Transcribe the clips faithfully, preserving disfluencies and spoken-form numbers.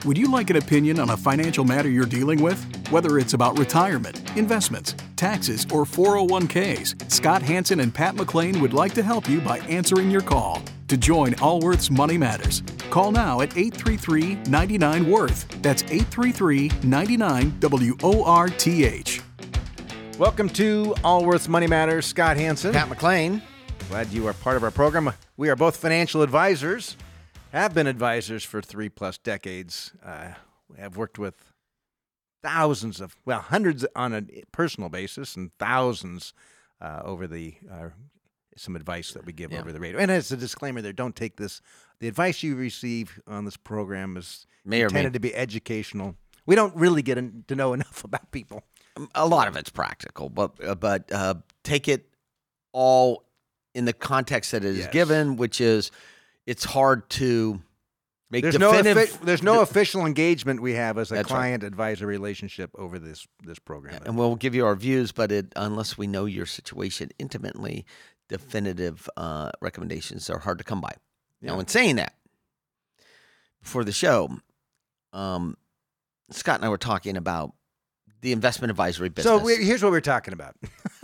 Would you like an opinion on a financial matter you're dealing with? Whether it's about retirement, investments, taxes, or four oh one k's, Scott Hanson and Pat McClain would like to help you by answering your call. To join Allworth's Money Matters, call now at eight three three, nine nine, W O R T H. That's eight three three, nine nine, W O R T H. Welcome to Allworth's Money Matters. Scott Hanson. Pat McClain. Glad you are part of our program. We are both financial advisors, have been advisors for three plus decades. Uh, we have worked with thousands of, well, hundreds on a personal basis and thousands uh, over the, uh, some advice that we give yeah. over the radio. And as a disclaimer there, don't take this, the advice you receive on this program is may or intended may. to be educational. We don't really get in, to know enough about people. A lot of it's practical, but uh, but uh, take it all in the context that it is yes. given, which is it's hard to make there's definitive. No offi- there's no official engagement we have as a client-advisor right. relationship over this this program. Yeah, and we'll give you our views, but it, unless we know your situation intimately, definitive uh, recommendations are hard to come by. Yeah. Now, in saying that, before the show, um, Scott and I were talking about the investment advisory business. So we're, here's what we're talking about.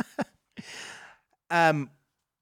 um,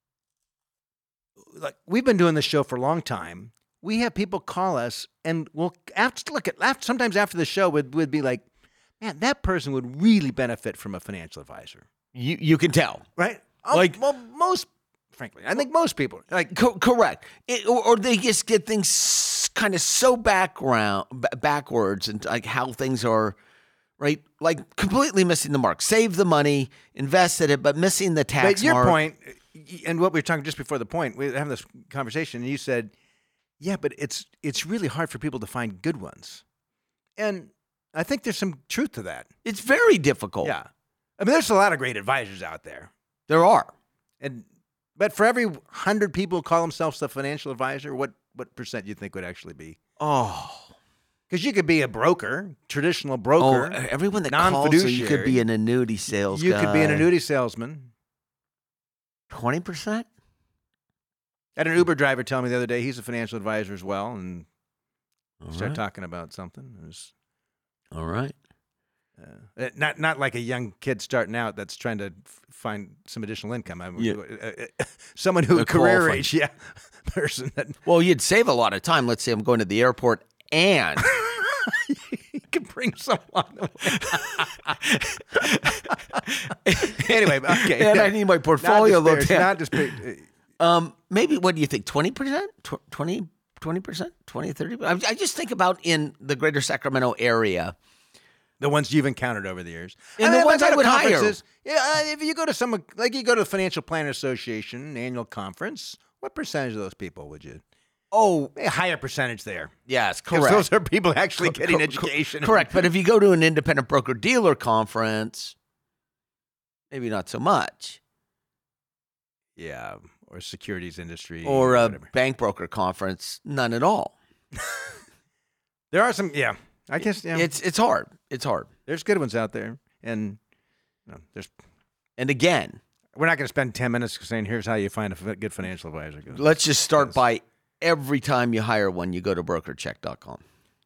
like we've been doing this show for a long time. We have people call us, and we'll after look at after, sometimes after the show would would be like, man, that person would really benefit from a financial advisor. You you can tell, right? Like oh, well, most, frankly, I think most people like co- correct, it, or, or they just get things kind of so background b- backwards and like how things are. Right, like completely missing the mark. Save the money, invested it, but missing the tax But your mark. point, and what we were talking just before the point, we were having this conversation, and you said, "Yeah, but it's it's really hard for people to find good ones," and I think there's some truth to that. It's very difficult. Yeah, I mean, there's a lot of great advisors out there. There are, and but for every hundred people who call themselves a financial advisor, what what percent do you think would actually be? Oh. Because you could be a broker, traditional broker. Oh, everyone that calls you, you could be an annuity sales You guy. could be an annuity salesman. twenty percent? I had an Uber driver tell me the other day he's a financial advisor as well, and All start right. talking about something. It was, All right. uh, not not like a young kid starting out that's trying to f- find some additional income. I mean, Yeah. uh, uh, someone who A career qualified. age, yeah, person that Well, you'd save a lot of time. Let's say I'm going to the airport and you can bring someone. Anyway, okay. and I need my portfolio not looked at. Not disparage. Um, maybe, what do you think, twenty percent? twenty, twenty percent? twenty, thirty percent? I just think about in the greater Sacramento area. The ones you've encountered over the years. And the ones I would hire. Yeah, uh, if you go to some, like you go to the Financial Planner Association annual conference, what percentage of those people would you? Oh, A higher percentage there. yes, 'Cause correct. those are people actually Co- getting co- education. Correct. But if you go to an independent broker dealer conference, maybe not so much. Yeah, or securities industry. Or a whatever. bank broker conference, none at all. There are some, yeah. I guess, yeah. It's it's hard. It's hard. There's good ones out there. And you know, there's. And again, We're not going to spend ten minutes saying, here's how you find a f- good financial advisor. let's just start Yes. by every time you hire one, you go to broker check dot com.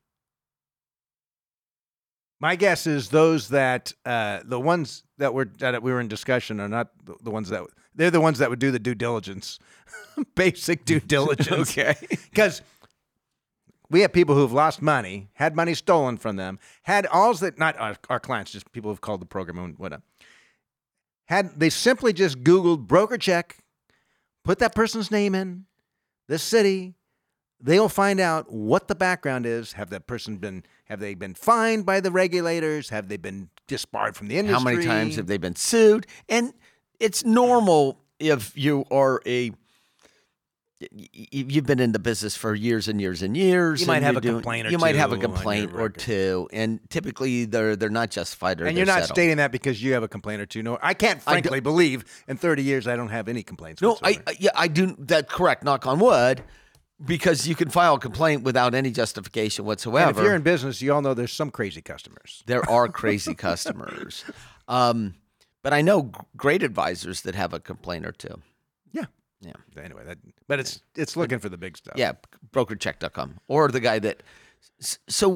My guess is those that uh, the ones that were that we were in discussion are not the, the ones that they're the ones that would do the due diligence, basic due diligence. Okay. Because we have people who've lost money, had money stolen from them, had all that not our, our clients, just people who've called the program and whatnot. Had they simply just Googled broker check, put that person's name in, the city. They'll find out what the background is. Have that person been, have they been fined by the regulators? Have they been disbarred from the industry? How many times have they been sued? And it's normal if you are a, you've been in the business for years and years and years. You might and have you're a doing- complaint or You might two have a on your complaint or record. two. And typically they're they're not justified or And they're you're not settled. stating that because you have a complaint or two. No, I can't I frankly believe in thirty years I don't have any complaints. No, whatsoever. I, I yeah, I do that. Correct. Knock on wood, because you can file a complaint without any justification whatsoever. And if you're in business, you all know there's some crazy customers. There are crazy customers, um, but I know g- great advisors that have a complaint or two. Yeah. Yeah. Anyway, that, but it's it's looking for the big stuff. Yeah, broker check dot com or the guy that. s- So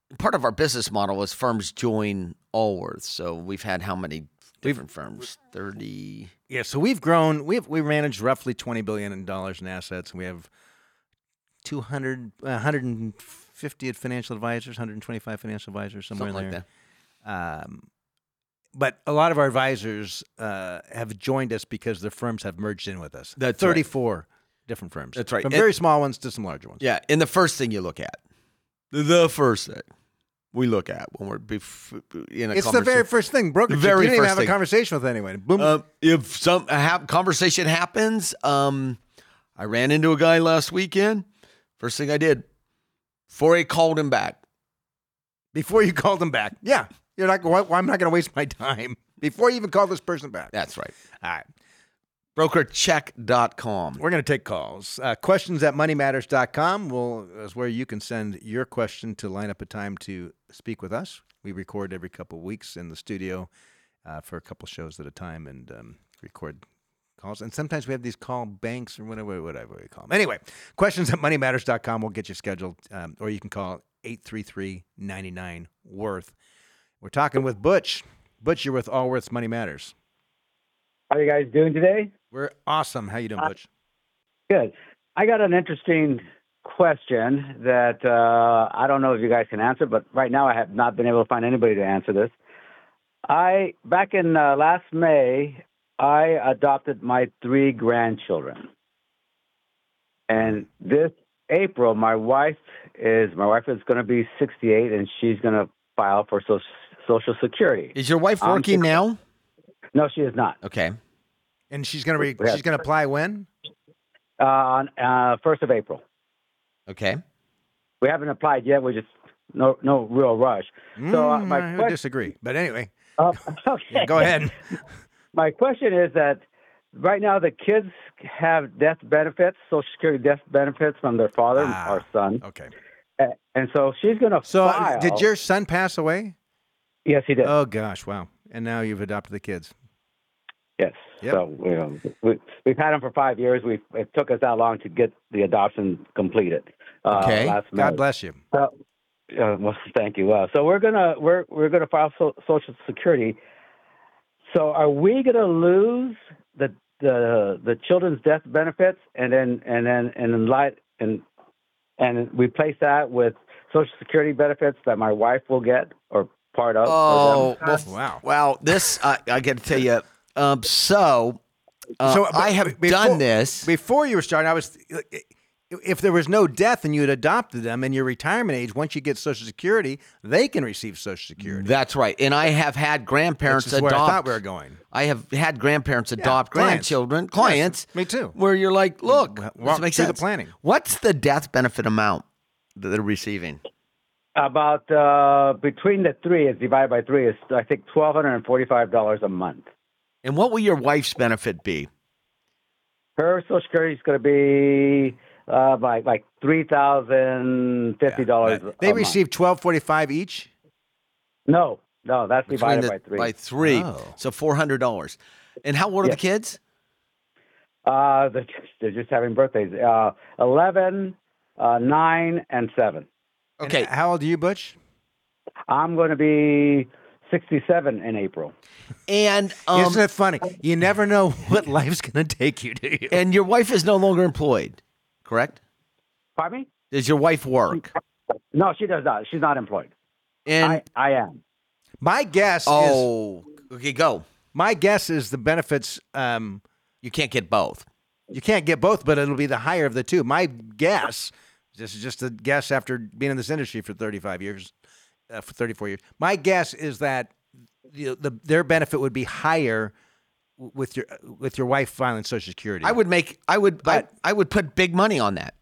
part of our business model is firms join Allworth. So we've had how many different firms? thirty. Yeah, so we've grown. We've we manage roughly twenty billion dollars in assets, and we have two hundred, uh, one hundred fifty financial advisors, one hundred twenty-five financial advisors, somewhere Something in like there. Um, but a lot of our advisors uh, have joined us because their firms have merged in with us. That's right. thirty-four different firms. That's right. From And- very small ones to some larger ones. Yeah, and the first thing you look at, the first thing we look at when we're bef- in a It's the very conversa- first thing. Brokerage. The very you didn't even first have thing. a conversation with anyone. Boom. Um, if some a ha- conversation happens, um, I ran into a guy last weekend. First thing I did, before I called him back, Before you called them back. Yeah. You're like, well, I'm not going to waste my time. Before you even call this person back. that's right, All right. broker check dot com. We're going to take calls. Uh, questions at money matters dot com will, is where you can send your question to line up a time to speak with us. We record every couple of weeks in the studio uh, for a couple shows at a time and um, record calls. And sometimes we have these call banks or whatever, whatever we call them. Anyway, questions at money matters dot com will get you scheduled, um, or you can call eight three three, nine nine, worth. We're talking with Butch. Butch, you're with Allworth's Money Matters. How are you guys doing today? We're awesome. How you doing, Butch? Good. I got an interesting question that uh, I don't know if you guys can answer, but right now I have not been able to find anybody to answer this. I back in uh, last May, I adopted my three grandchildren, and this April, my wife is my wife is going to be sixty-eight, and she's going to file for social Social Security. Is your wife Um, working now? No, she is not. Okay. And she's gonna re- Yeah. she's gonna apply when? Uh, on uh, first of April. Okay. We haven't applied yet. We just no no real rush. So uh, Mm, my I would question, disagree, but anyway, uh, okay. yeah, go ahead. My question is that right now the kids have death benefits, Social Security death benefits from their father Ah, or son, Okay. A- and so she's going to So, uh, file. did your son pass away? Yes, he did. Oh gosh, wow! And now you've adopted the kids. yes. Yep. So you know, we, we've had him for five years. We it took us that long to get the adoption completed. Uh, Okay. Last God May. bless you. Uh, uh, well, thank you. Uh, so we're gonna we're we're gonna file so, Social Security. So are we gonna lose the the the children's death benefits and then and then and in light and and replace that with Social Security benefits that my wife will get or part of? Oh, or them? well, Wow. Well, this I, I got to tell you. Um, so, uh, So, but I have before- done this. Before you were starting, I was. If there was no death and you had adopted them in your retirement age, once you get Social Security, they can receive Social Security. That's right, and I have had grandparents Which is adopt. where I thought we were going. I have had grandparents adopt clients. grandchildren, clients. me too. Where you're like, look, Walk this makes through the sense. planning. What's the death benefit amount that they're receiving? About uh, between the three, it's divided by three. Is I think twelve hundred and forty-five dollars a month. And what will your wife's benefit be? Her Social Security is going to be uh, like like three thousand fifty dollars. They receive twelve forty five each. No, no, that's Between divided the- by three. By three. Oh. So four hundred dollars. And how old are the Yes. kids? Uh, they're, they're just having birthdays. Uh, eleven, uh, nine, and seven. Okay. And how old are you, Butch? I'm going to be sixty-seven in April. And um, Isn't it funny? You never know what life's going to take you, do you? and your wife is no longer employed, correct? Pardon me? Does your wife work? No, she does not. She's not employed. And I, I am. My guess is oh, okay, go. my guess is the benefits. Um, You can't get both. you can't get both, but it'll be the higher of the two. My guess, this is just a guess after being in this industry for thirty-five years, uh, for thirty-four years. My guess is that the, the their benefit would be higher w- with your with your wife filing Social Security. I would make. I would. I, But- I would put big money on that.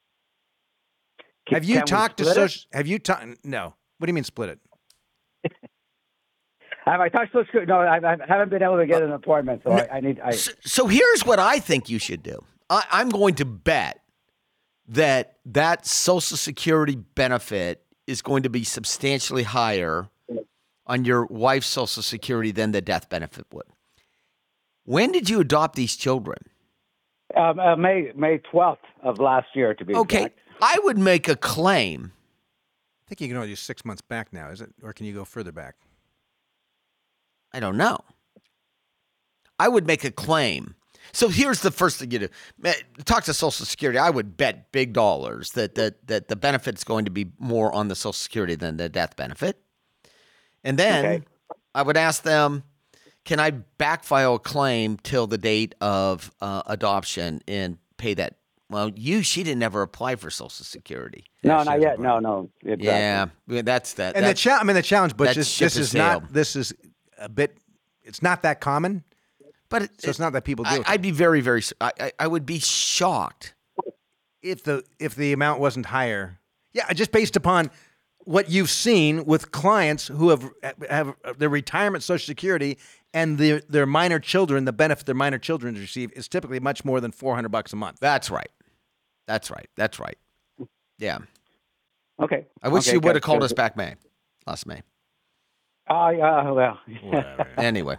Have you Can we talked to split it? Social? Have you talked? No. What do you mean split it? Have I talked to Social Security? No, I, I haven't been able to get an appointment, so I, I need. I, So, so here's what I think you should do. I, I'm going to bet that that Social Security benefit is going to be substantially higher on your wife's Social Security than the death benefit would. When did you adopt these children? um, uh, May May twelfth of last year, to be Okay, exact. I would make a claim think you can only do six months back now, is it? Or can you go further back? I don't know. I would make a claim. So here's the first thing you do. Talk to Social Security. I would bet big dollars that that that the benefit's going to be more on the Social Security than the death benefit. And then Okay. I would ask them, can I backfile a claim till the date of uh, adoption and pay that? Well, you, she didn't ever apply for Social Security. No, she not hasn't yet. applied. No, no. Exactly. Yeah, that's that. And the that's, cha- I mean, the challenge, Butch, that is ship this has is not. sailed. This is a bit. It's not that common, but it, so it's not that people do I, it. I'd be very, very. I, I, I would be shocked. if the if the amount wasn't higher. Yeah, just based upon what you've seen with clients who have have their retirement Social Security and their their minor children, the benefit their minor children receive is typically much more than four hundred bucks a month. That's right. That's right. That's right. Yeah. Okay. I wish Okay, you would good, have called good. us back May, last May. Oh, yeah. Well. Whatever. Anyway,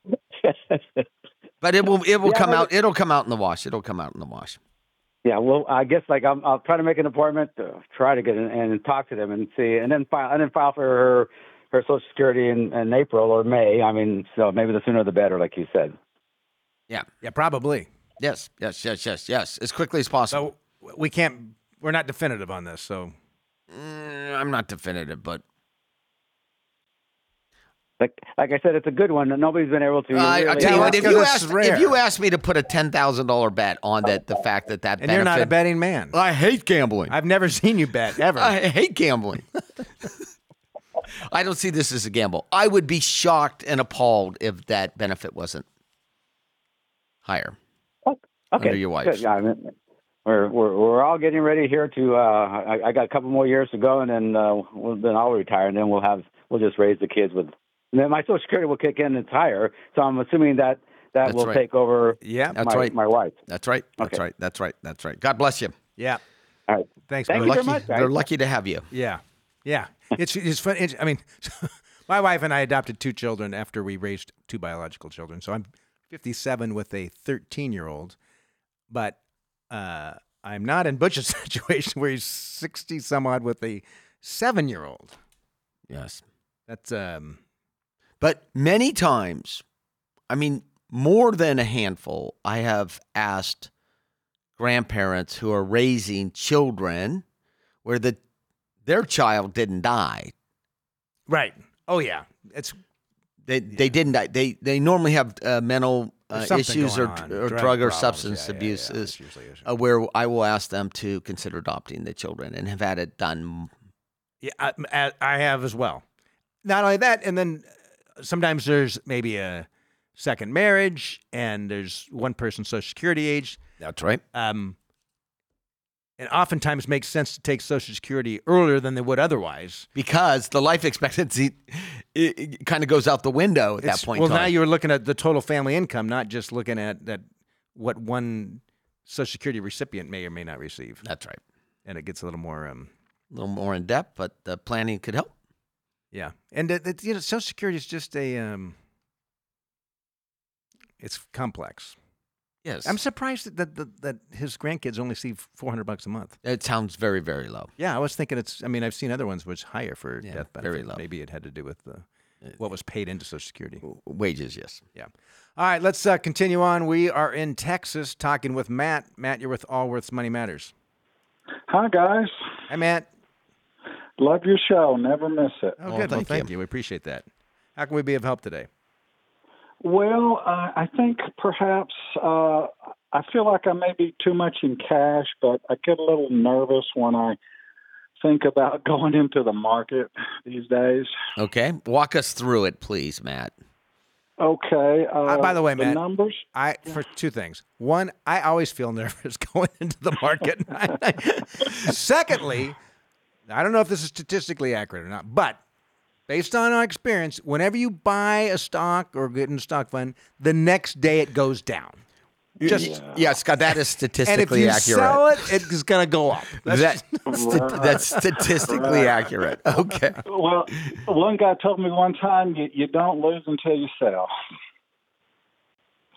but it will it will Yeah, come but out. It'll come out in the wash. It'll come out in the wash. Yeah, well, I guess like I'm, I'll try to make an appointment, to try to get in and talk to them and see, and then file, and then file for her, her Social Security in, in April or May. I mean, so maybe the sooner the better, like you said. Yeah. Yeah, probably. Yes. Yes. Yes. Yes. Yes. As quickly as possible. So we can't. We're not definitive on this. So Mm, I'm not definitive, but Like, like I said, it's a good one. Nobody's been able to. I, I'll really- tell you Yeah, what. that's If 'cause you this asked, is rare. if you asked me to put a ten thousand dollar bet on that, the fact that that and benefit, you're not a betting man. I hate gambling. I've never seen you bet ever. I hate gambling. I don't see this as a gamble. I would be shocked and appalled if that benefit wasn't higher. Okay, under your wife's. good. Yeah, I mean, we're we're we're all getting ready here to. Uh, I, I got a couple more years to go, and then uh, we'll, then I'll retire, and then we'll have we'll just raise the kids with. And then my Social Security will kick in. It's higher, so I'm assuming that that That's will right. take over. Yeah, That's my, right. My wife. That's right. That's Okay. right. That's right. That's right. God bless you. yeah. All right. Thanks. Thank brother. you Lucky, very much, guys. they're lucky to have you. Yeah, yeah. It's it's fun. It's, I mean, my wife and I adopted two children after we raised two biological children. So I'm fifty-seven with a thirteen-year-old, but uh, I'm not in Butch's situation where he's sixty some odd with a seven-year-old. Yes. That's um. But many times, I mean, more than a handful, I have asked grandparents who are raising children where the their child didn't die. Right. Oh yeah. It's They they didn't die. They they normally have uh, mental uh, there's something issues or, going on. or Drug drug or problems. substance Yeah, yeah, yeah. abuses That's usually it. uh, where I will ask them to consider adopting the children and have had it done. Yeah, I, I have as well. Not only that, and then sometimes there's maybe a second marriage, and there's one person's Social Security age. That's right. Um, and oftentimes makes sense to take Social Security earlier than they would otherwise. Because the life expectancy it, it kind of goes out the window at It's- that point. well, in now time. you're looking at the total family income, not just looking at that what one Social Security recipient may or may not receive. That's right. And it gets a little more, um, A little more in depth, but the planning could help. yeah. And it, it, you know, Social Security is just a, um, it's complex. Yes. I'm surprised that, that that that his grandkids only see four hundred bucks a month. It sounds very, very low. Yeah, I was thinking it's. I mean, I've seen other ones which higher for Yeah, death very benefit. low. Maybe it had to do with the what was paid into Social Security. W- Wages, yes. Yeah. All right, let's uh, continue on. We are in Texas talking with Matt. Matt, you're with Allworth's Money Matters. Hi, guys. Hi, Matt. Love your show. Never miss it. Oh, Oh, good. Well, thank thank you. you. We appreciate that. How can we be of help today? Well, uh, I think perhaps uh, I feel like I may be too much in cash, but I get a little nervous when I think about going into the market these days. Okay. Walk us through it, please, Matt. Okay. Uh, Uh, by the way, Matt, numbers. I for two things. One, I always feel nervous going into the market. Secondly, I don't know if this is statistically accurate or not, but based on our experience, whenever you buy a stock or get in a stock fund, the next day it goes down. Just Yeah, Scott, that is and if statistically you accurate. sell it, it's going to go up. That's that, just- sti- that's statistically accurate. Okay. Well, one guy told me one time, you, you don't lose until you sell.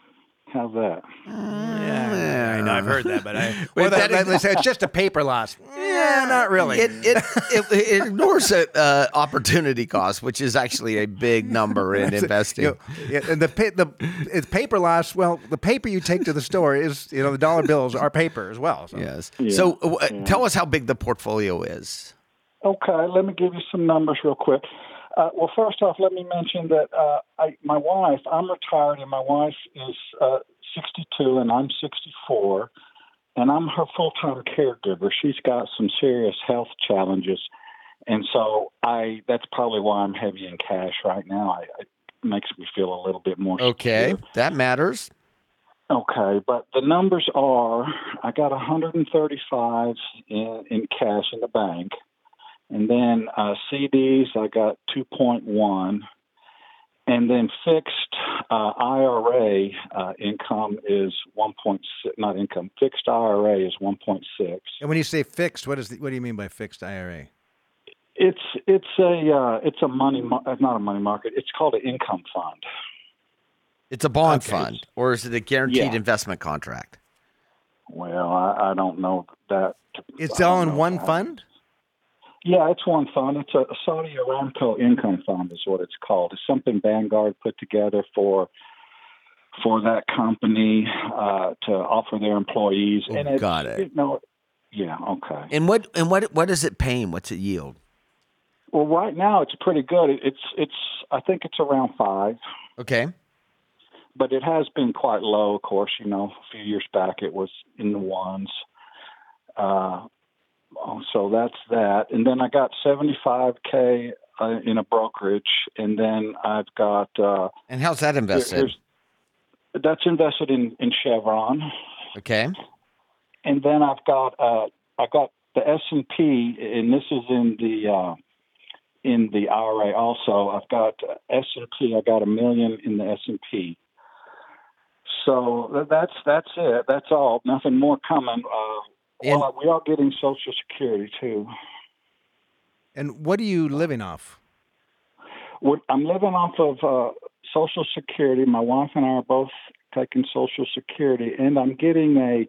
How's that? Yeah, I know. I've heard that, but I. Wait, Well, that that, is- let's say it's just a paper loss. Yeah, not really. It it, it, it ignores a, uh, opportunity cost, which is actually a big number in investing. You know, yeah, and the pa- the it's paper loss. Well, the paper you take to the store is, you know, the dollar bills are paper as well. So. Yes. Yeah, So uh, yeah. tell us how big the portfolio is. Okay, let me give you some numbers real quick. Uh, well, first off, let me mention that uh, I, my wife, I'm retired, and my wife is uh, sixty-two, and I'm sixty-four, and I'm her full-time caregiver. She's got some serious health challenges, and so I that's probably why I'm heavy in cash right now. I, it makes me feel a little bit more Okay, secure. that matters. Okay, but the numbers are, I got one hundred thirty-five in, in cash in the bank. And then uh, C Ds, I got two point one. And then fixed uh, I R A uh, income is one point six, not income, fixed I R A is one point six. And when you say fixed, what is the, what do you mean by fixed I R A? It's it's a uh, it's a money mar- not a money market. It's called an income fund. It's a bond Okay. fund, or is it a guaranteed Yeah. investment contract? Well, I, I don't know that. It's I all don't in know one that. fund? Yeah, it's one fund. It's a Saudi Aramco income fund is what it's called. It's something Vanguard put together for for that company uh, to offer their employees. Oh, and it's, got it. You know, yeah, okay. And what and what what is it paying? What's it yield? Well, right now it's pretty good. It- It's it's I think it's around five, Okay. but it has been quite low. Of course, you know, a few years back it was in the ones. Uh, Oh, so that's that. And then I got seventy-five K uh, in a brokerage. And then I've got, uh, And how's that invested? here's- that's invested in, in Chevron. Okay. And then I've got, uh, I got the S and P, and this is in the, uh, in the I R A also. I've got S and P. I got a million in the S and P. So th- that's, that's it. That's all. Nothing more coming. Uh, And- well, we are getting Social Security too. And what are you living off? What, I'm living off of uh, Social Security. My wife and I are both taking Social Security, and I'm getting a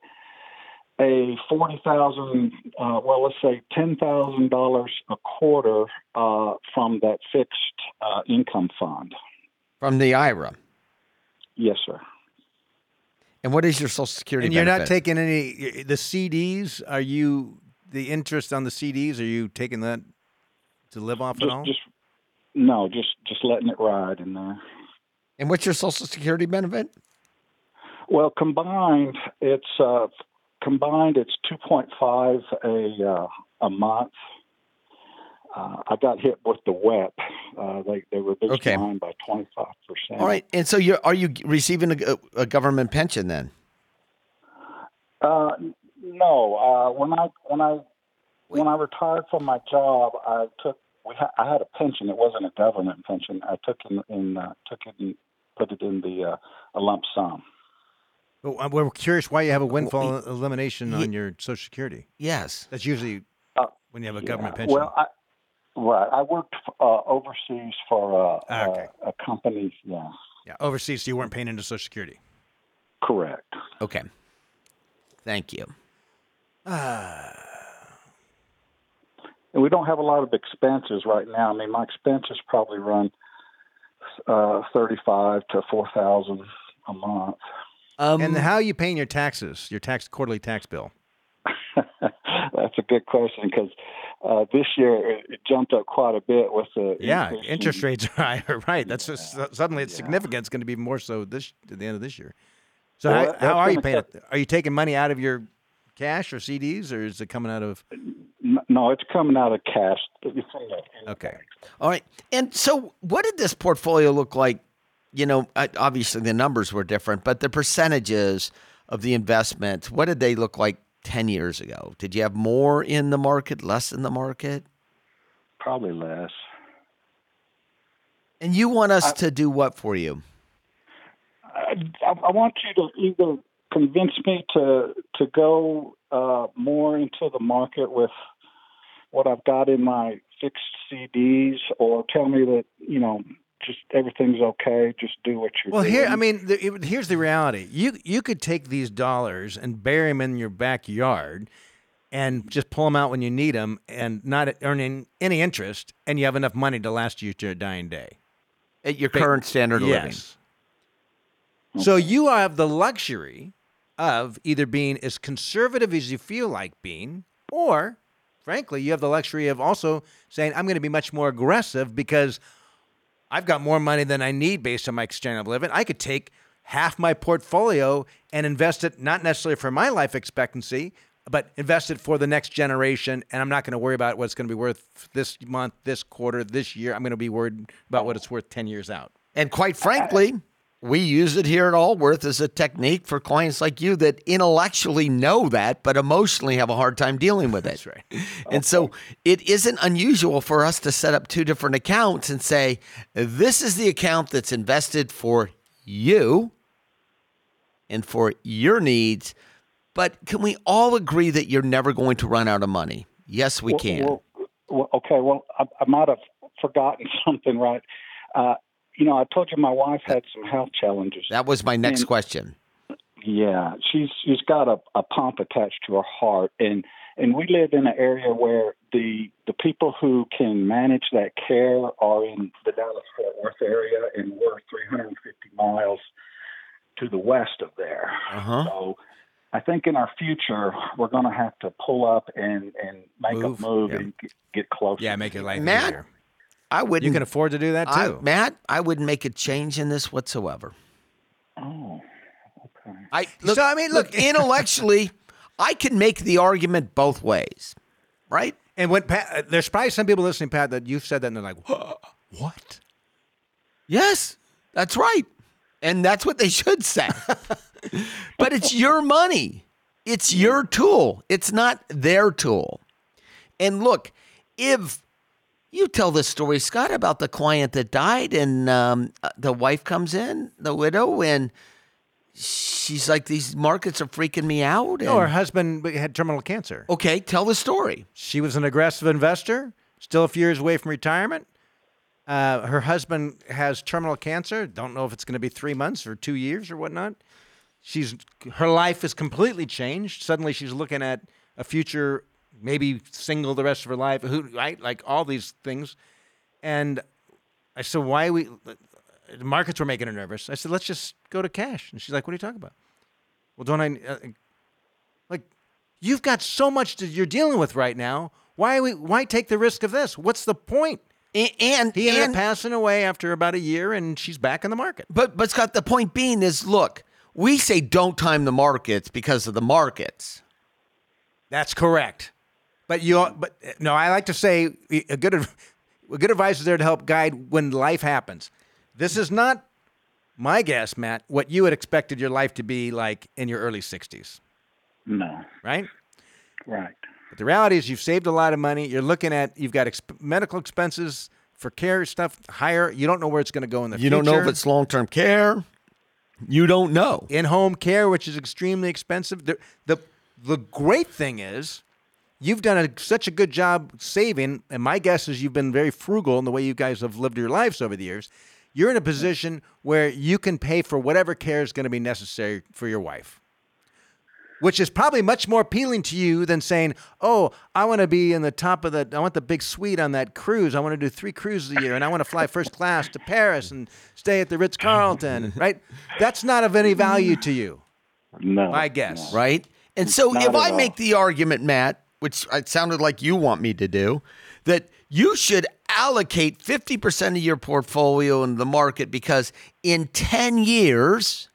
a forty thousand, uh, well, let's say ten thousand dollars a quarter uh, from that fixed uh, income fund. From the I R A. Yes, sir. And what is your Social Security And you're not benefit? taking any, the C Ds, are you, the interest on the C Ds, are you taking that to live off at Just, all? just no, just just letting it ride in there. And what's your Social Security benefit? Well, combined, it's uh, combined it's two point five a uh, a month. Uh, I got hit with the W E P. Uh, they they reduced Okay. mine by twenty five percent. All right. And so you're are you receiving a, a government pension then? Uh, no, uh, when I when I when I retired from my job, I took we ha- I had a pension. It wasn't a government pension. I took in, in uh, took it and put it in the uh, a lump sum. Well, uh, we're curious why you have a windfall Well, elimination ye- on your Social Security. Yes. That's usually Uh, when you have a Yeah. government pension. Well, I, right. I worked uh, overseas for uh, Ah, okay. uh, a company. Yeah, yeah, overseas, so you weren't paying into Social Security. correct. Okay. Thank you. And we don't have a lot of expenses right now. I mean, my expenses probably run uh, thirty-five to four thousand a month. Um, And how are you paying your taxes, your tax quarterly tax bill? That's a good question because uh, this year it, it jumped up quite a bit with the Yeah, increase interest in- rates are higher, right? That's just, suddenly it's Yeah. significant. It's going to be more so this at the end of this year. So Well, how, that- how that's are you gonna paying cut- it? Are you taking money out of your cash or C Ds, or is it coming out of? N- No, it's coming out of cash. It's in the- in the Okay. bank. all right. And so what did this portfolio look like? You know, I- obviously the numbers were different, but the percentages of the investment, what did they look like ten years ago? Did you have more in the market, less in the market? Probably less. And you want us I- to do what for you? I, I I want you to either convince me to to go uh, more into the market with what I've got in my fixed C Ds, or tell me that you know just everything's okay. Just do what you're Well, doing. here, I mean, the, it- here's the reality. You you could take these dollars and bury them in your backyard, and just pull them out when you need them, and not earning any interest, and you have enough money to last you to a dying day. At your current standard of living. Yes. So you have the luxury of either being as conservative as you feel like being, or, frankly, you have the luxury of also saying, I'm going to be much more aggressive because I've got more money than I need based on my standard of living. I could take half my portfolio and invest it, not necessarily for my life expectancy, but invest it for the next generation, and I'm not going to worry about what it's going to be worth this month, this quarter, this year. I'm going to be worried about what it's worth ten years out. And quite frankly, we use it here at Allworth as a technique for clients like you that intellectually know that, but emotionally have a hard time dealing with it. That's right. And so it isn't unusual for us to set up two different accounts and say, this is the account that's invested for you and for your needs. But can we all agree that you're never going to run out of money? Yes, we well, can. Well, well, okay, well, I, I might have forgotten something, right? Uh, you know, I told you my wife had some health challenges. That was my next and, question. Yeah, she's she's got a, a pump attached to her heart, and and we live in an area where the the people who can manage that care are in the Dallas-Fort Worth area, and we're three hundred fifty miles to the west of there. Uh-huh. So I think in our future we're going to have to pull up and, and make Move, a move yeah. and get, get closer. Yeah, make it life Matt, easier. I wouldn't. You can afford to do that, I, too. Matt, I wouldn't make a change in this whatsoever. Oh, okay. I look, So, I mean, look- intellectually, I can make the argument both ways, right? And when Pat, there's probably some people listening, Pat, that you've said that, and they're like, what? Yes, that's right. And that's what they should say. But it's your money. It's your tool. It's not their tool. And look, if you tell this story, Scott, about the client that died, and um, the wife comes in, the widow, and she's like, these markets are freaking me out. And, No, her husband had terminal cancer. okay, tell the story. She was an aggressive investor, still a few years away from retirement. Uh, her husband has terminal cancer. Don't know if it's going to be three months or two years or whatnot. She's her life is completely changed. Suddenly, she's looking at a future, maybe single the rest of her life. Who, right? Like all these things. And I said, "Why are we?" The markets were making her nervous. I said, "Let's just go to cash." And she's like, "What are you talking about?" Well, don't I? Uh, like, you've got so much that you're dealing with right now. Why we? Why take the risk of this? What's the point? And, and, He ended and up passing away after about a year, and she's back in the market. But but Scott, the point being is, look, we say don't time the markets because of the markets. That's correct. But you, but no, I like to say a good, a good advice is there to help guide when life happens. This is not my guess, Matt, what you had expected your life to be like in your early sixties, No, right? right. But the reality is you've saved a lot of money. You're looking at, you've got exp- medical expenses for care stuff higher. You don't know where it's going to go in the You future. don't know if it's long-term care. You don't know. In-home care, which is extremely expensive. The, the, the great thing is you've done a, such a good job saving, and my guess is you've been very frugal in the way you guys have lived your lives over the years. You're in a position where you can pay for whatever care is going to be necessary for your wife, which is probably much more appealing to you than saying, oh, I want to be in the top of the, I want the big suite on that cruise. I want to do three cruises a year, and I want to fly first class to Paris and stay at the Ritz-Carlton, right? That's not of any value to you, No, I guess. no. Right? And so Not if at I all. make the argument, Matt, which it sounded like you want me to do, that you should allocate fifty percent of your portfolio in the market because in ten years,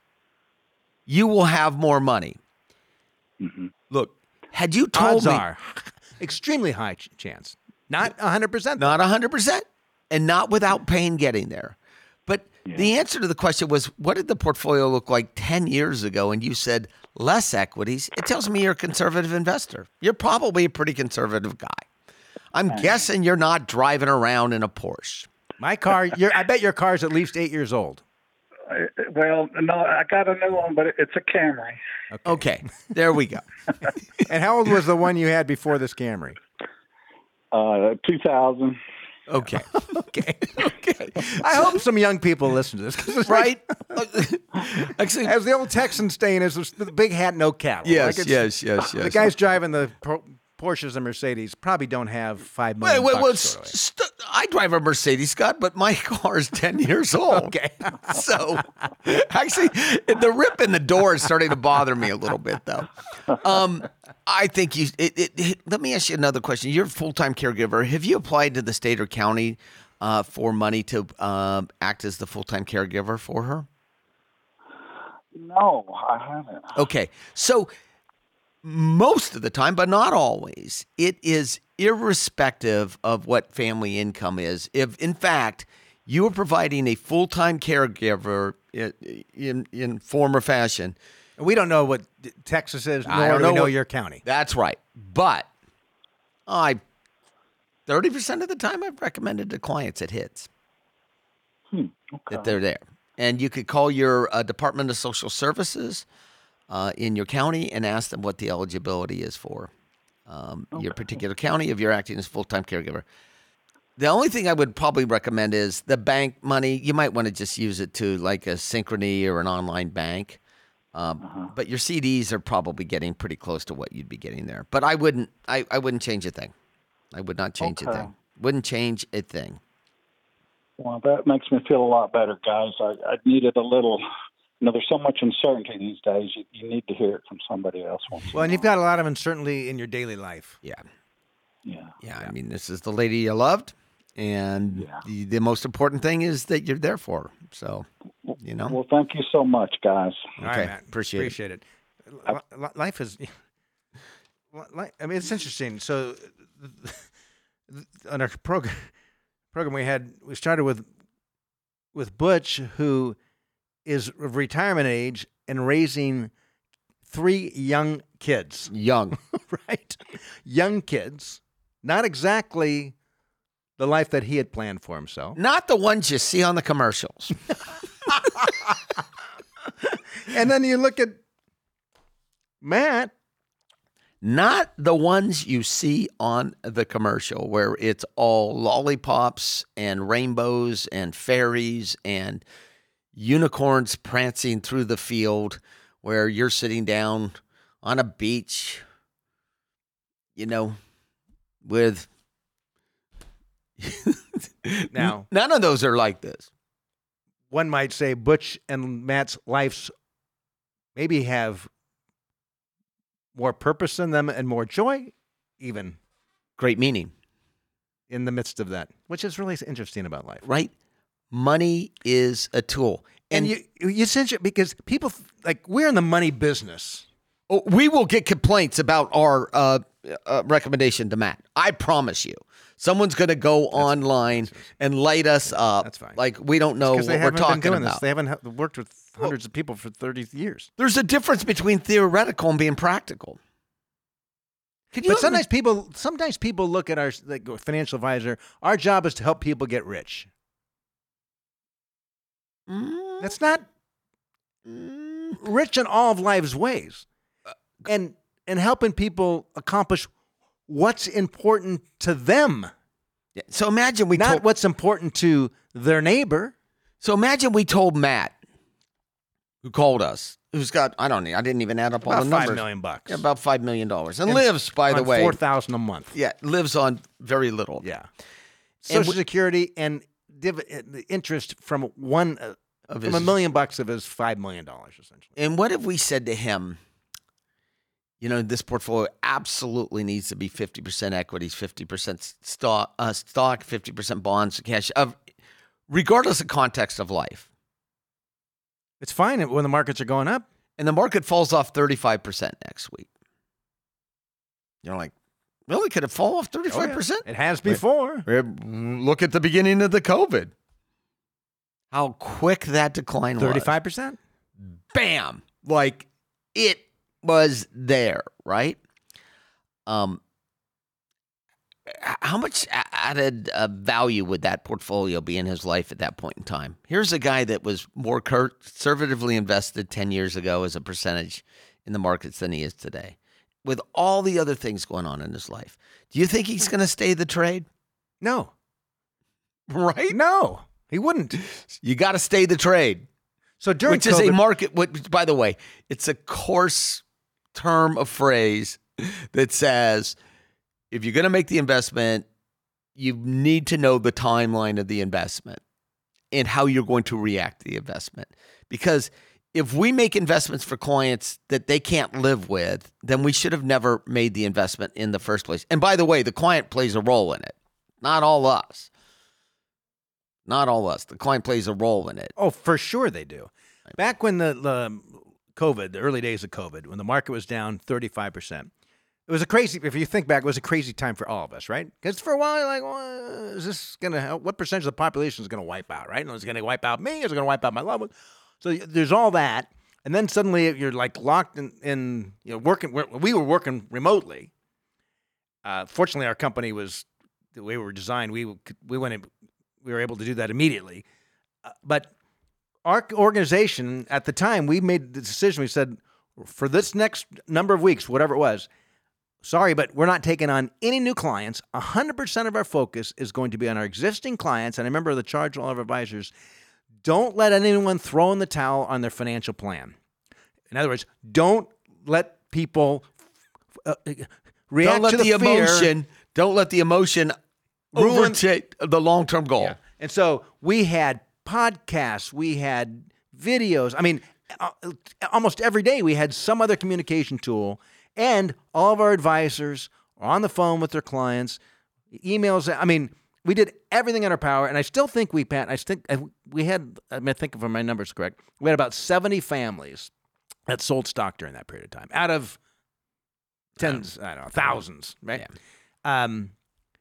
you will have more money. Mm-hmm. Look, had you told Odds me are extremely high ch- chance. Not one hundred percent. not one hundred percent and not without pain getting there. But the answer to the question was, what did the portfolio look like ten years ago? And you said less equities. It tells me you're a conservative investor. You're probably a pretty conservative guy. I'm guessing you're not driving around in a Porsche. My car, your, I bet your car's at least eight years old. Uh, Well, no, I got a new one, but it- it's a Camry. Okay, there we go. And how old was the one you had before this Camry? Uh, two thousand. Okay. Okay. Okay. I hope some young people listen to this. 'cause it's like- Right? Actually, as the old Texan saying is the big hat, no cattle. yes, Like it's- yes, yes, yes. The guys driving the Pro- Porsches and Mercedes probably don't have five million Wait, wait, well, bucks stored away. st- I drive a Mercedes, Scott, but my car is ten years old. Okay. So, actually, the rip in the door is starting to bother me a little bit, though. Um, I think you. It, it, it, let me ask you another question. You're a full-time caregiver. Have you applied to the state or county uh, for money to uh, act as the full-time caregiver for her? No, I haven't. Okay, so most of the time, but not always, it is irrespective of what family income is. If, in fact, you are providing a full-time caregiver in, in, in form or fashion, We don't know what Texas is, I nor don't do we know know what- your county. that's right. But I, thirty percent of the time, I've recommended to clients it hits Hmm, okay. that they're there. And you could call your uh, Department of Social Services uh, in your county and ask them what the eligibility is for um, your particular county if you're acting as a full-time caregiver. The only thing I would probably recommend is the bank money. You might want to just use it to like a Synchrony or an online bank. Um, But your C Ds are probably getting pretty close to what you'd be getting there. But I wouldn't. I, I wouldn't change a thing. I would not change a Okay. thing. Wouldn't change a thing. Well, that makes me feel a lot better, guys. I, I needed a little. You know, there's so much uncertainty these days. You, you need to hear it from somebody else. Once in Well, a and you've while. got a lot of uncertainty in your daily life. Yeah. Yeah. Yeah. I mean, this is the lady you loved, and Yeah. the, the most important thing is that you're there for her. So, you know. Well, thank you so much, guys. All Okay, right, Matt. appreciate it. Appreciate it. Li- li- Life is. li- I mean, it's interesting. So, on our program, program we had, we started with with Butch, who is of retirement age and raising three young kids. Young. Right, young kids. Not exactly the life that he had planned for himself. Not the ones you see on the commercials. And then you look at Matt. Not the ones you see on the commercial where it's all lollipops and rainbows and fairies and unicorns prancing through the field where you're sitting down on a beach, you know, with Now, none of those are like this. one might say Butch and Matt's lives maybe have more purpose in them and more joy, even Great meaning, in the midst of that, which is really interesting about life. right? Money is a tool. And, you, you sense it because people like we're in the money business. Oh, we will get complaints about our uh, uh, recommendation to Matt. I promise you. Someone's going to go online and light us up. That's fine. Like we don't know Because what they we're haven't talking been doing about. this. They haven't ha- worked with hundreds of people for thirty years. There's a difference between theoretical and being practical. Can you But sometimes people, sometimes people look at our like, financial advisor. Our job is to help people get rich. Mm, That's not mm, rich in all of life's ways, and and helping people accomplish what's important to them, yeah. So imagine we not told. what's important to their neighbor. So imagine we told Matt, who called us, who's got I don't know, I didn't even add up all About the five numbers. million bucks. Yeah, about five million dollars, and, And lives by the on way. four thousand a month. Yeah, lives on very little. Yeah, And Social we- Security and div- uh, the interest from one uh, Of from his- a million bucks of his five million dollars essentially. And what if we said to him, you know, this portfolio absolutely needs to be fifty percent equities, fifty percent stock, uh, stock, fifty percent bonds, cash, of, regardless of context of life. It's fine when the markets are going up. And the market falls off thirty-five percent next week. You're like, really? Could it fall off thirty-five percent? It has before. Look at the beginning of the COVID. How quick that decline was. Thirty-five percent. Bam, like it was there, right? Um, h- how much a- added uh, value would that portfolio be in his life at that point in time? Here's a guy that was more cur- conservatively invested ten years ago as a percentage in the markets than he is today, with all the other things going on in his life. Do you think he's going to stay the trade? No, right? No, he wouldn't. You got to stay the trade. So during Which is COVID, a market, which, by the way, it's a coarse term of phrase that says if you're going to make the investment, you need to know the timeline of the investment and how you're going to react to the investment. Because if we make investments for clients that they can't live with, then we should have never made the investment in the first place. And by the way, the client plays a role in it, not all us. Not all us. The client plays a role in it. Oh, for sure they do. Back when the, the COVID, the early days of COVID, when the market was down thirty-five percent, it was a crazy, if you think back, it was a crazy time for all of us, right? Because for a while, you're like, well, is this going to help? What percentage of the population is going to wipe out, right? And is it going to wipe out me? Is it going to wipe out my loved ones? So there's all that. And then suddenly you're like locked in, in you know, working, we were working remotely. Uh, fortunately, our company was, the way we were designed, we, we went in, we were able to do that immediately. Uh, but our organization at the time, we made the decision. We said, for this next number of weeks, whatever it was, sorry, but we're not taking on any new clients. one hundred percent of our focus is going to be on our existing clients. And I remember the charge to all of our advisors, don't let anyone throw in the towel on their financial plan. In other words, don't let people uh, react don't let to the, the fear. emotion. Don't let the emotion Ruin- overtake the long-term goal. Yeah. And so we had podcasts, we had videos. I mean, uh, almost every day we had some other communication tool, and all of our advisors are on the phone with their clients, emails. I mean, we did everything in our power, and I still think we, Pat, I think we had, I mean, I think if my numbers correct, we had about seventy families that sold stock during that period of time, out of tens, I don't know, thousands, right? Yeah. Um,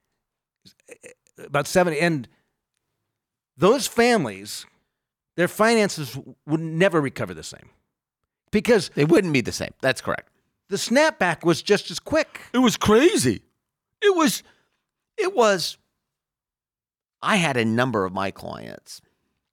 about seventy, and those families, their finances would never recover the same because They wouldn't be the same. That's correct. the snapback was just as quick. It was crazy. It was, it was, I had a number of my clients.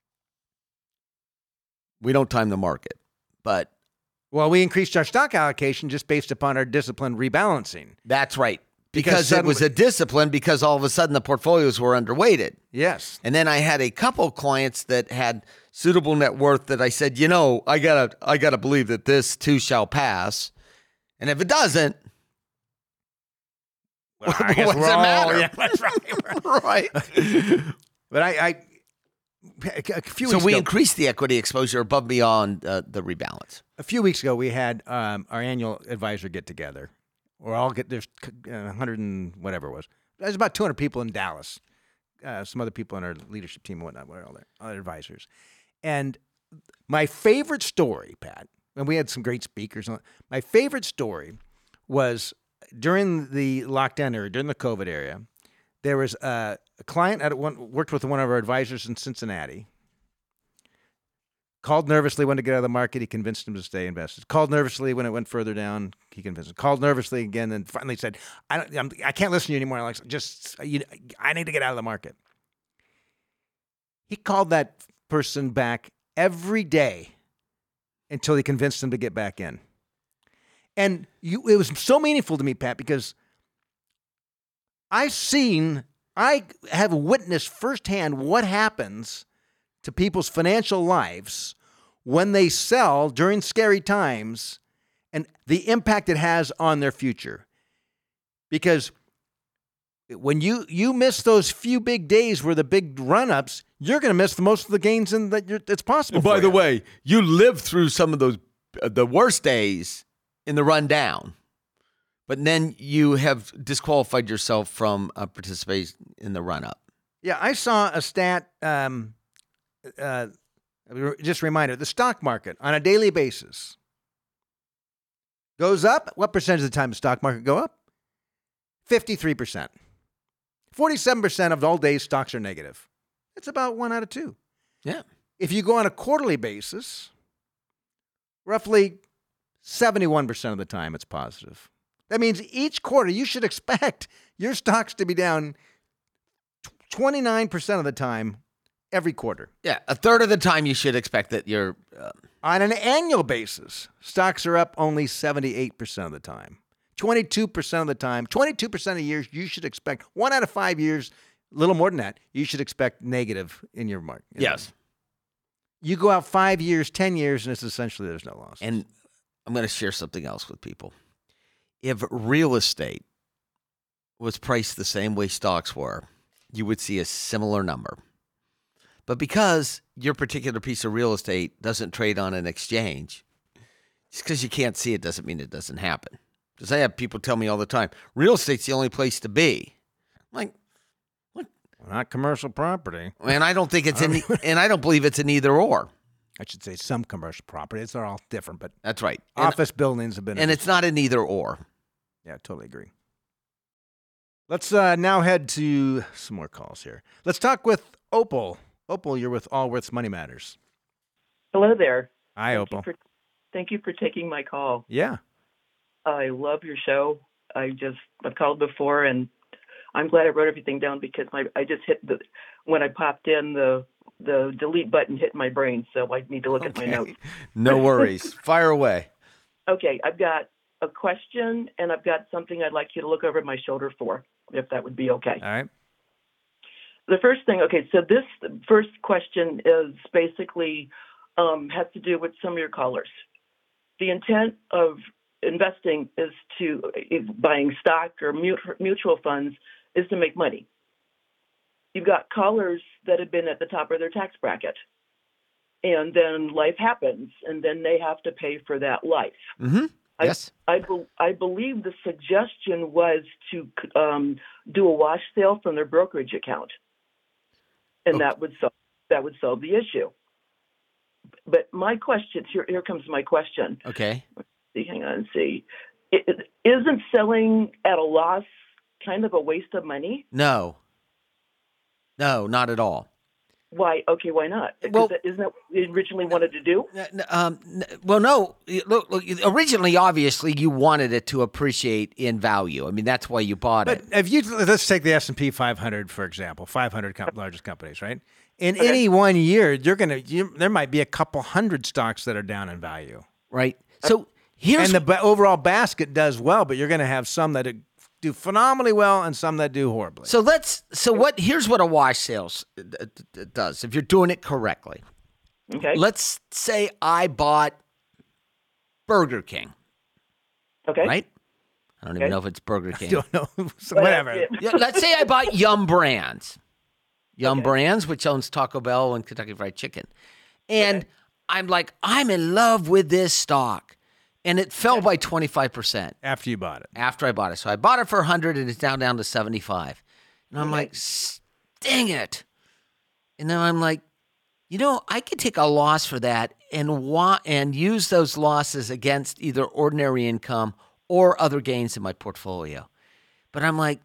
We don't time the market, but Well, we increased our stock allocation just based upon our disciplined rebalancing. that's right. Because Because, it was suddenly- a discipline because all of a sudden the portfolios were underweighted. Yes. And then I had a couple clients that had suitable net worth that I said, you know, I gotta, I gotta believe that this too shall pass. And if it doesn't, Well, what does it matter? Yeah, that's right. right. But I, I a few So weeks we ago, increased the equity exposure above and beyond uh, the rebalance. a few weeks ago, we had um, our annual advisor get together. We're all get there's a hundred and whatever it was. There's about two hundred people in Dallas. Uh, some other people in our leadership team and whatnot. We're all there, other advisors. And my favorite story, Pat, and we had some great speakers. On, my favorite story was during the lockdown era, during the COVID era. There was a, a client at one worked with one of our advisors in Cincinnati. Called nervously, wanted to get out of the market. He convinced him to stay invested. Called nervously when it went further down. He convinced him. Called nervously again, and finally said, "I don't, I'm, I can't listen to you anymore. Alex. Just, you, I need to get out of the market." He called that person back every day until he convinced him to get back in. And you, it was so meaningful to me, Pat, because I've seen, I have witnessed firsthand what happens to people's financial lives when they sell during scary times and the impact it has on their future. Because when you, you miss those few big days where the big run-ups, you're going to miss the most of the gains in that you're, it's possible. And by for the you. way, you lived through some of those uh, the worst days in the rundown, but then you have disqualified yourself from uh, participating in the run-up. Yeah, I saw a stat, um, uh, just a reminder, the stock market on a daily basis goes up. What percentage of the time does the stock market go up? fifty-three percent. forty-seven percent of all days stocks are negative. It's about one out of two. Yeah. If you go on a quarterly basis, roughly seventy-one percent of the time it's positive. That means each quarter you should expect your stocks to be down twenty-nine percent of the time every quarter. Yeah, a third of the time you should expect that you're... Uh, On an annual basis, stocks are up only seventy-eight percent of the time. twenty-two percent of the time, twenty-two percent of years, you should expect, one out of five years, a little more than that, you should expect negative in your market. Yes. You go out five years, ten years, and it's essentially there's no loss. And I'm going to share something else with people. If real estate was priced the same way stocks were, you would see a similar number. But because your particular piece of real estate doesn't trade on an exchange, just because you can't see it doesn't mean it doesn't happen. Because I have people tell me all the time, real estate's the only place to be. I'm like, what? Well, not commercial property. And I don't think it's in, and I don't believe it's an either or. I should say some commercial properties are all different, but That's right. office and, buildings have been. And it's not an either or. Yeah, totally agree. Let's uh, now head to some more calls here. Let's talk with Opal. Opal, you're with Allworth's Money Matters. Hello there. Hi, thank Opal. You for, thank you for taking my call. Yeah. I love your show. I just, I've called before, and I'm glad I wrote everything down because my, I just hit the, when I popped in, the the delete button hit my brain, so I need to look Okay. at my notes. No worries. Fire away. Okay, I've got a question, and I've got something I'd like you to look over my shoulder for, if that would be okay. All right. The first thing, okay, so this first question is basically um, has to do with some of your callers. The intent of investing is to, if buying stock or mutual funds, is to make money. You've got callers that have been at the top of their tax bracket, and then life happens, and then they have to pay for that life. Mm-hmm. Yes. I, I, be, I believe the suggestion was to um, do a wash sale from their brokerage account. And Okay. that would solve that would solve the issue. But my question here here comes my question. Okay. See, hang on, and see. It, it, isn't selling at a loss kind of a waste of money? No. No, not at all. Why? Okay, why not? Well- Because isn't that what you originally wanted to do? N- n- Um, n- well, no. Look, look, originally, obviously, you wanted it to appreciate in value. I mean, that's why you bought But it. if you let's take the S and P five hundred for example, five hundred com- largest companies, right? In Okay. any one year, you're gonna you, there might be a couple hundred stocks that are down in value, Right. So here's and the ba- overall basket does well, but you're gonna have some that do phenomenally well and some that do horribly. so let's so what here's what a wash sales uh, d- d- does if you're doing it correctly. Okay. Let's say I bought Burger King. Okay. Right. I don't even Okay. know if it's Burger I King. don't know, So Well, whatever. yeah. Yeah, let's say I bought Yum Brands. Yum Okay. Brands, which owns Taco Bell and Kentucky Fried Chicken. And Okay. I'm like, I'm in love with this stock. And it fell by twenty-five percent After you bought it, after I bought it. So I bought it for one hundred and it's now down to seventy-five. And I'm Okay. like, "S- dang it. And then I'm like, you know, I could take a loss for that and wa- and use those losses against either ordinary income or other gains in my portfolio. But I'm like,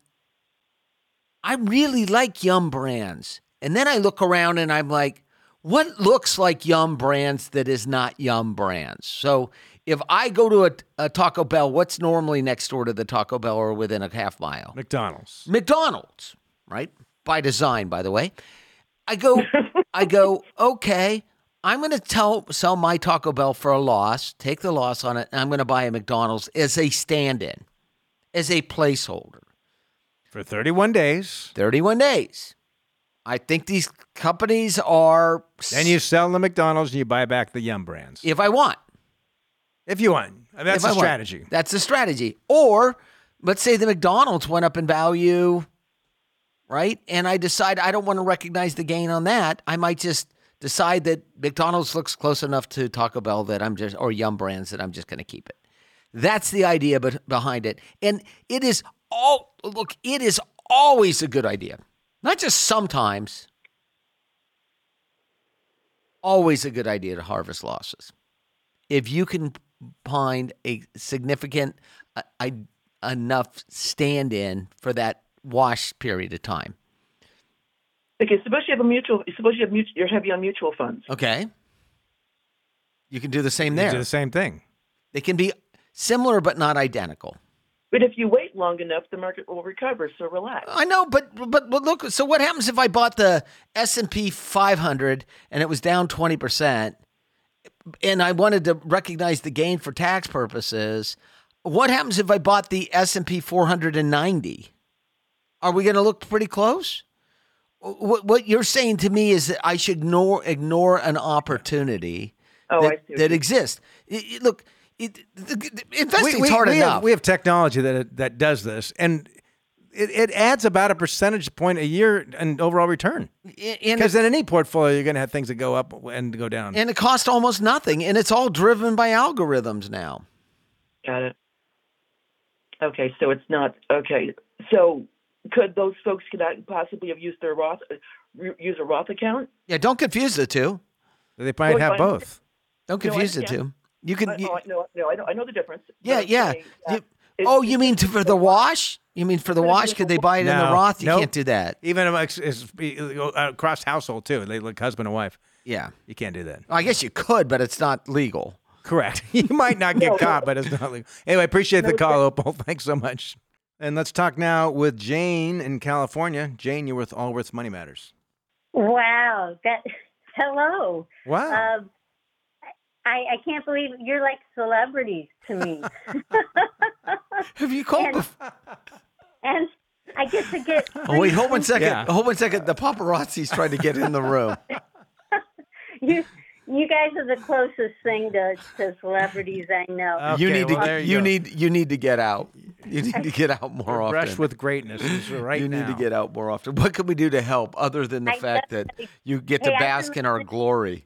I really like Yum Brands. And then I look around and I'm like, what looks like Yum Brands that is not Yum Brands? So if I go to a, a Taco Bell, what's normally next door to the Taco Bell or within a half mile? McDonald's. McDonald's, right? By design, by the way. I go, I go, okay, I'm going to tell sell my Taco Bell for a loss, take the loss on it, and I'm going to buy a McDonald's as a stand-in, as a placeholder. For thirty-one days. thirty-one days. I think these companies are. Then you sell the McDonald's and you buy back the Yum Brands. If I want. If you want. I mean, that's If I the want. strategy. That's the strategy. Or let's say the McDonald's went up in value, right? And I decide I don't want to recognize the gain on that. I might just decide that McDonald's looks close enough to Taco Bell that I'm just, or Yum Brands that I'm just going to keep it. That's the idea be- behind it. And it is all, look, it is always a good idea. Not just sometimes, always a good idea to harvest losses. If you can find a significant uh, I, enough stand-in for that wash period of time. Okay, suppose you have a mutual. Suppose you have mutual, you're heavy on mutual funds. Okay. You can do the same You there. do the same thing. They can be similar but not identical. But if you wait long enough, the market will recover. So relax. I know, but but but look. So what happens if I bought the S and P five hundred and it was down twenty percent, and I wanted to recognize the gain for tax purposes? What happens if I bought the S and P four hundred ninety? Are we going to look pretty close? What, what you're saying to me is that I should ignore ignore an opportunity Oh, that, I see what that you- exists. It- it- look, it, the, the, investing's we, hard we enough. Have, we have technology that that does this, and it, it adds about a percentage point a year in overall return. And- Because in any portfolio, you're going to have things that go up and go down. and it costs almost nothing, and it's all driven by algorithms now. Got it. Okay, so it's not okay. So could those folks could that possibly have used their Roth uh, re- use a Roth account? Yeah, don't confuse the two. They might Well, have I- both. Don't No, I confuse the understand. two. You can. I, you- oh, I- no, no, I know, I know the difference. But yeah, I'm yeah. saying that You- it's- oh, you mean to, for the wash? You mean for the Could it be wash? for Could they the buy it in the No, Roth? You nope. can't do that. Even amongst is across household too. They like husband and wife. Yeah. You can't do that. I guess you could, but it's not legal. Correct. You might not get No, caught, no. but it's not legal. Anyway, appreciate the No, call, Opal. Thanks so much. And let's talk now with Jane in California. Jane, you're with Allworth's Money Matters. Wow. That. Hello. Wow. Um, I I can't believe you're like celebrities to me. Have you called And- before? And I get to get. Oh, wait, hold one second. Yeah. Hold one second. The paparazzi's trying to get in the room. You you guys are the closest thing to, to celebrities I know. Okay, you need well, to. there You, go. need. You need to get out. You need to get out more often. Brush with greatness is right you need now. to get out more often. What can we do to help other than the I fact that definitely- you get to Hey, I've bask been in our listening- glory?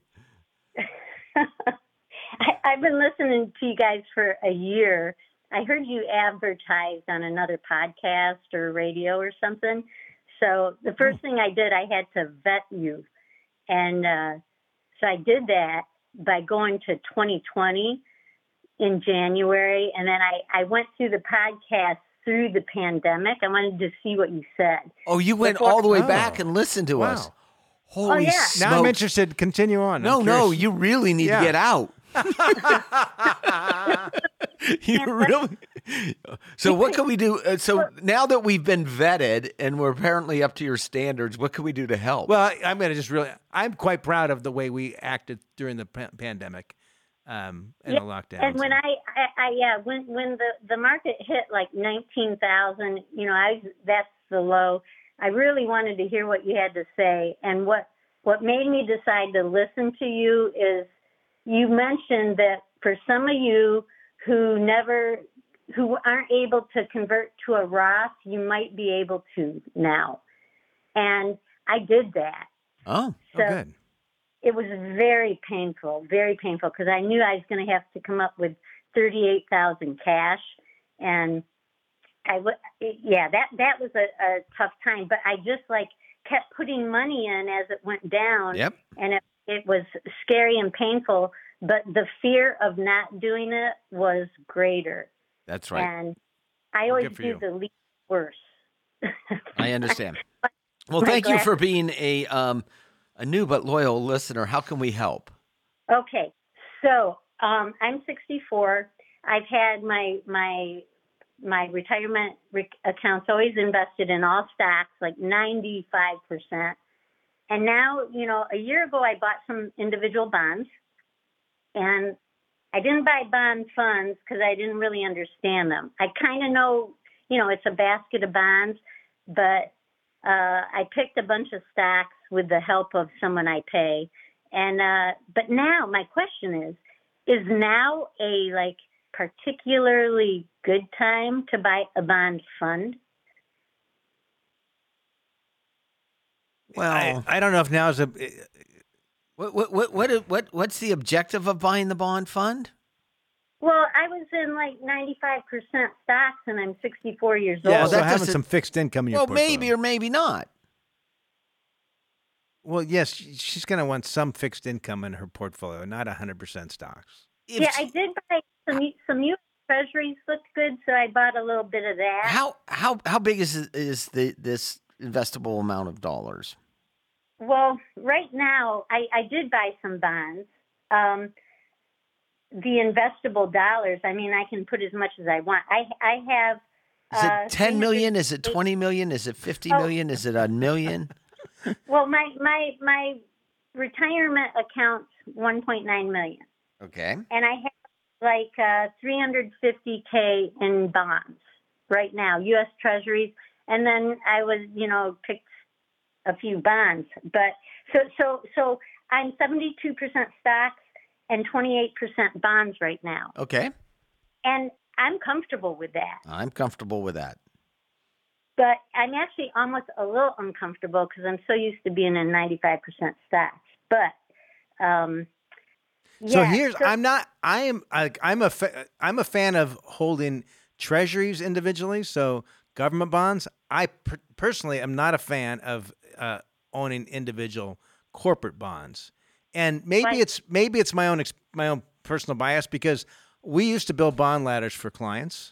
I, I've been listening to you guys for a year. I heard you advertised on another podcast or radio or something. So the first thing I did, I had to vet you. And uh, so I did that by going to twenty twenty in January. And then I, I went through the podcast through the pandemic. I wanted to see what you said. Oh, you went Before- all the way Oh. back and listened to Wow. us. Holy yeah. smokes. Now I'm interested. Continue on. No, I'm no, curious. you really need Yeah. to get out. you really. So what can we do? Uh, so now that we've been vetted and we're apparently up to your standards, what can we do to help? Well, I, I'm going to just really, I'm quite proud of the way we acted during the pa- pandemic um, and Yeah, the lockdown. And when I, I, I yeah, when when the, the market hit like nineteen thousand, you know, I that's the low. I really wanted to hear what you had to say, and what what made me decide to listen to you is you mentioned that for some of you who never who aren't able to convert to a Roth, you might be able to now, and I did that. oh, oh, So good. it was very painful, very painful, because I knew I was going to have to come up with thirty-eight thousand cash, and I w- yeah, that that was a, a tough time. But I just like kept putting money in as it went down, Yep. and it it was scary and painful. But the fear of not doing it was greater, That's right. and I always good for do you. the least worse. I understand. Well, My thank you glass- for being a um, a new but loyal listener. How can we help? Okay, so um, I'm sixty-four. I've had my my my retirement re- accounts always invested in all stocks, like ninety-five percent. And now, you know, a year ago I bought some individual bonds, and I didn't buy bond funds because I didn't really understand them. I kind of know, you know, it's a basket of bonds, but uh, I picked a bunch of stocks with the help of someone I pay. And uh, but now my question is, is now a like particularly good time to buy a bond fund? Well, I, I don't know if now is a. what, what what what what what's the objective of buying the bond fund? Well, I was in like ninety-five percent stocks, and I'm sixty-four years Yeah, old. so that having doesn't- some fixed income in your Well, portfolio. maybe or maybe not. Well, yes, she- she's going to want some fixed income in her portfolio, not one hundred percent stocks. If Yeah, she- I did buy some some U S Treasuries looked good, so I bought a little bit of that. How how how big is is the this investable amount of dollars? Well, right now, I, I did buy some bonds. Um, the investable dollars, I mean, I can put as much as I want. I I have. Is uh, it ten million? Is it three hundred twenty million? Is it fifty Oh. million? Is it a million? Well, my my my retirement account's one point nine million, Okay. and I have like uh, three hundred fifty k in bonds right now, U S Treasuries, and then I was, you know, picked a few bonds. But so so so I'm seventy-two percent stocks and twenty-eight percent bonds right now, Okay. and I'm comfortable with that. I'm comfortable with that. But I'm actually almost a little uncomfortable because I'm so used to being in ninety-five percent stocks. But um, So yeah, here's so- I'm not I am I, I'm a fa- I'm a fan of holding treasuries individually. So government bonds. I per- personally am not a fan of uh, owning individual corporate bonds. And maybe Right. it's maybe it's my own ex- my own personal bias because we used to build bond ladders for clients,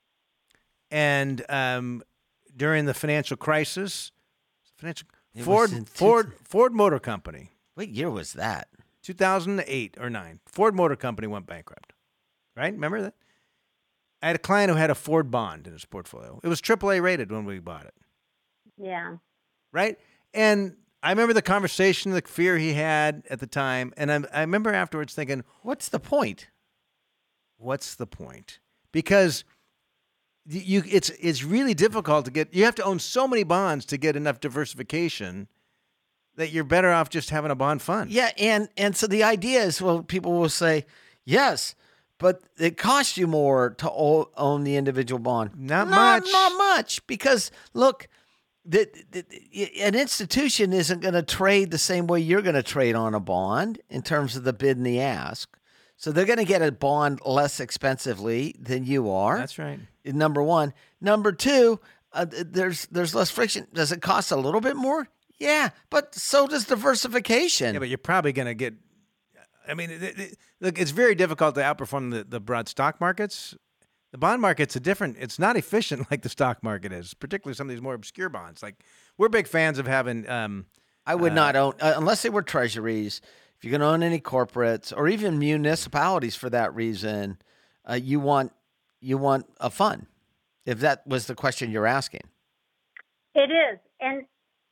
and um, during the financial crisis, financial It was Ford in two- Ford Ford Motor Company. What year was that? two thousand eight or nine, Ford Motor Company went bankrupt. Right? Remember that? I had a client who had a Ford bond in his portfolio. It was triple A rated when we bought it. yeah. Right? And I remember the conversation, the fear he had at the time. And I, I remember afterwards thinking, What's the point? what's the point? Because you, it's it's really difficult to get. You have to own so many bonds to get enough diversification that you're better off just having a bond fund. Yeah, and and so the idea is, well, people will say, yes, but it costs you more to o- own the individual bond. Not not, much. Not much, because look, the, the, the- an institution isn't going to trade the same way you're going to trade on a bond in terms of the bid and the ask. So they're going to get a bond less expensively than you are. That's right. Number one. Number two, uh, there's there's less friction. Does it cost a little bit more? Yeah, but so does diversification. Yeah, but you're probably going to get. I mean, it, it, look, it's very difficult to outperform the, the broad stock markets. The bond market's a different. It's not efficient like the stock market is, particularly some of these more obscure bonds. Like we're big fans of having. Um, I would uh, not own, uh, unless they were treasuries. If you're going to own any corporates or even municipalities for that reason, uh, you want you want a fund. If that was the question you're asking. It is, and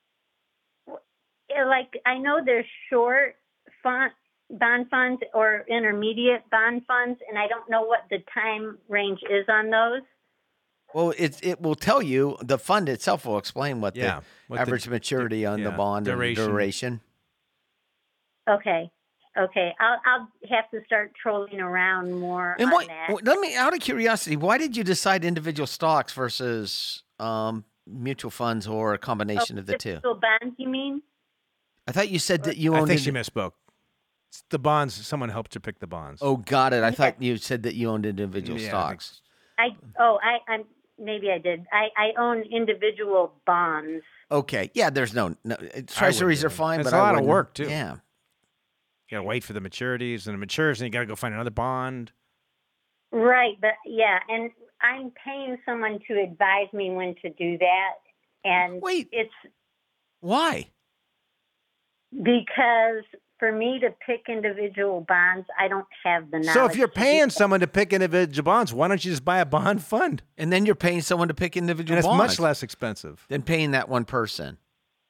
w- like I know there's short fund, bond funds or intermediate bond funds, and I don't know what the time range is on those. Well, it it will tell you, the fund itself will explain what Yeah, the what the- average maturity on the yeah, bond duration. and duration. Okay, okay, I'll I'll have to start trolling around more And on what, that. let me, out of curiosity, why did you decide individual stocks versus um, mutual funds or a combination of the two? So bonds, you mean? I thought you said that you I owned. think she indi- misspoke. It's the bonds. Someone helped her pick the bonds. Oh, got it. I thought you said that you owned individual Yeah, I think stocks. I oh I I'm maybe I did. I I own individual bonds. Okay. Yeah, there's no, no treasuries do are it. fine, It's but a I lot of wouldn't- work, too. Yeah. You got to wait for the maturities, and it matures, and you got to go find another bond. Right, but yeah, and I'm paying someone to advise me when to do that, and Wait. it's Why? because for me to pick individual bonds, I don't have the knowledge. So if you're to do paying that. someone to pick individual bonds, why don't you just buy a bond fund? And then you're paying someone to pick individual And it's bonds. much less expensive. than paying that one person.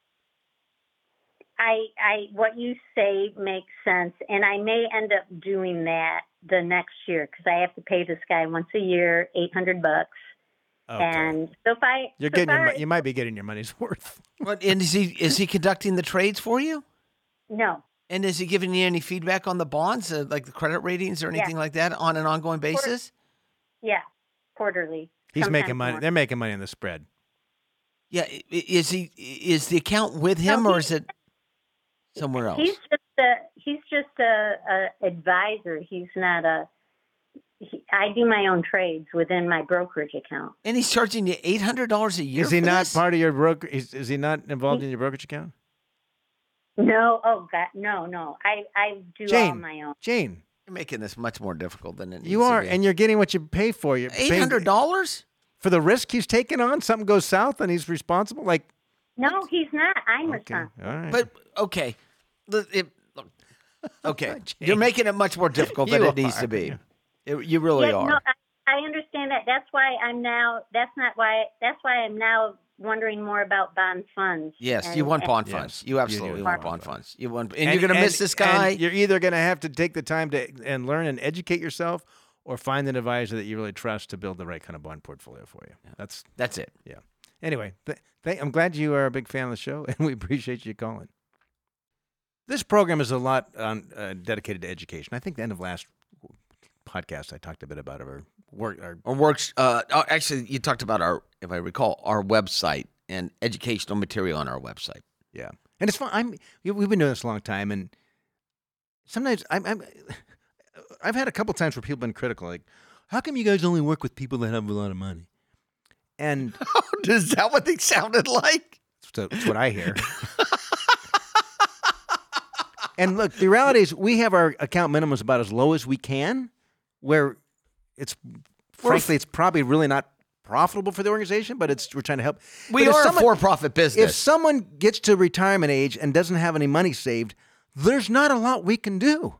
I, I, what you say makes sense, and I may end up doing that the next year because I have to pay this guy once a year, eight hundred bucks. Okay. And so if I, You're so getting if your, I- mo- you might be getting your money's worth. What? And is he is he conducting the trades for you? no, And is he giving you any feedback on the bonds, uh, like the credit ratings or anything like that, on an ongoing basis? yeah, quarterly. He's sometimes making money. more. They're making money on the spread. Yeah. i- Is he is the account with him No, or he- is it somewhere else? He's just a he's just a, a advisor. He's not a. He, I do my own trades within my brokerage account. And he's charging you eight hundred dollars a year. Is he for not this? part of your broker? Is, is he not involved in your brokerage account? No, oh God, no, no. I I do all Jane, my own. Jane, You're making this much more difficult than it needs you are, to be. and you're getting what you pay for. You're eight paying hundred dollars. for the risk he's taking on. Something goes south, and he's responsible. Like, No, he's not. I'm okay, responsible. all right. But okay, Look, it- look, okay, you're making it much more difficult than You it needs are. to be. It- you really yeah, are. no, I, I understand that. That's why I'm now. That's not why. That's why I'm now wondering more about bond funds. Yes, and- you want and- bond Yes, funds. you You do absolutely want want bond bond funds. You want, and, you're And- going to and- miss this and guy. You're either going to have to take the time to and learn and educate yourself, or find an advisor that you really trust to build the right kind of bond portfolio for you. That's That's it. yeah. Anyway, th- Thank, I'm glad you are a big fan of the show, and we appreciate you calling. This program is a lot um, uh, dedicated to education. I think the end of last podcast, I talked a bit about our work. Our, Our works. Uh, oh, actually, you talked about our, if I recall, our website and educational material on our website. yeah, and it's fun. I'm. We've been doing this a long time, and sometimes I'm. I'm I've had a couple times where people have been critical, like, "How come you guys only work with people that have a lot of money?" And Is that what they sounded like? that's, that's what I hear. And look, the reality is we have our account minimums about as low as we can, where it's frankly it's probably really not profitable for the organization, but it's we're trying to help. We But if are someone- a for-profit business. If someone gets to retirement age and doesn't have any money saved, there's not a lot we can do.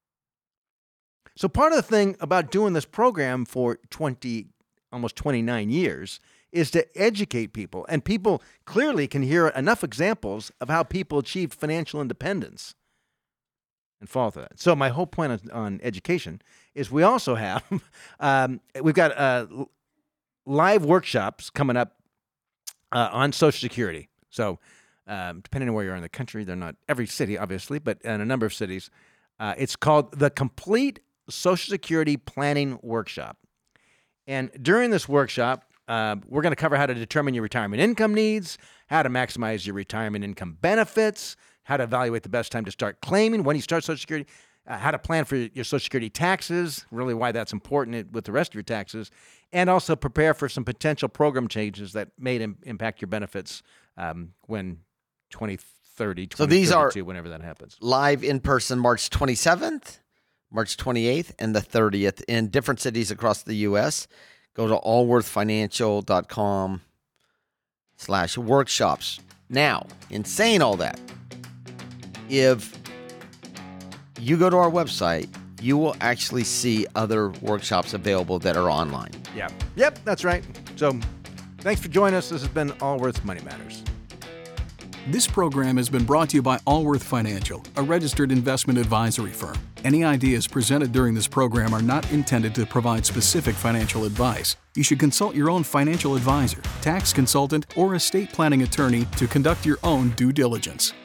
So part of the thing about doing this program for twenty, almost twenty-nine years is to educate people. And people clearly can hear enough examples of how people achieved financial independence and follow that. So my whole point on, on education is we also have, um, we've got uh, live workshops coming up uh, on Social Security. So um, depending on where you are in the country, they're not every city, obviously, but in a number of cities. Uh, it's called the Complete Social Security Planning Workshop. And during this workshop, uh, we're going to cover how to determine your retirement income needs, how to maximize your retirement income benefits, how to evaluate the best time to start claiming when you start Social Security, uh, how to plan for your Social Security taxes, really why that's important with the rest of your taxes, and also prepare for some potential program changes that may im- impact your benefits um, when twenty thirty, So these are- twenty thirty-two, whenever that happens. Live in person March twenty-seventh, March twenty-eighth, and the thirtieth in different cities across the U S Go to allworthfinancial.com slash workshops. Now, in saying all that, if you go to our website, you will actually see other workshops available that are online. Yeah. Yep, that's right. So thanks for joining us. This has been Allworth Money Matters. This program has been brought to you by Allworth Financial, a registered investment advisory firm. Any ideas presented during this program are not intended to provide specific financial advice. You should consult your own financial advisor, tax consultant, or estate planning attorney to conduct your own due diligence.